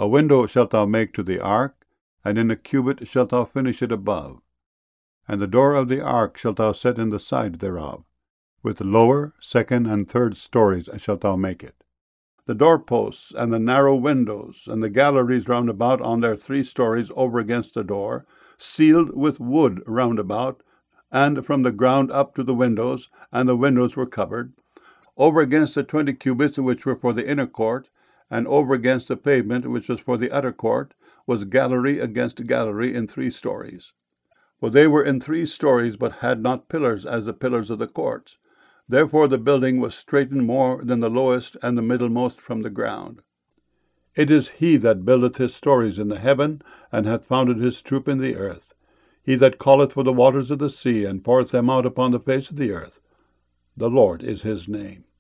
A window shalt thou make to the ark, and in a cubit shalt thou finish it above. And the door of the ark shalt thou set in the side thereof. With lower, second, and third stories shalt thou make it. The doorposts, and the narrow windows, and the galleries round about on their 3 stories over against the door, sealed with wood round about, and from the ground up to the windows, and the windows were covered. Over against the 20 cubits which were for the inner court, and over against the pavement which was for the outer court, was gallery against gallery in 3 stories. For they were in 3 stories, but had not pillars as the pillars of the courts. Therefore the building was straitened more than the lowest and the middlemost from the ground. It is he that buildeth his stories in the heaven, and hath founded his troop in the earth. He that calleth for the waters of the sea, and poureth them out upon the face of the earth. The Lord is his name.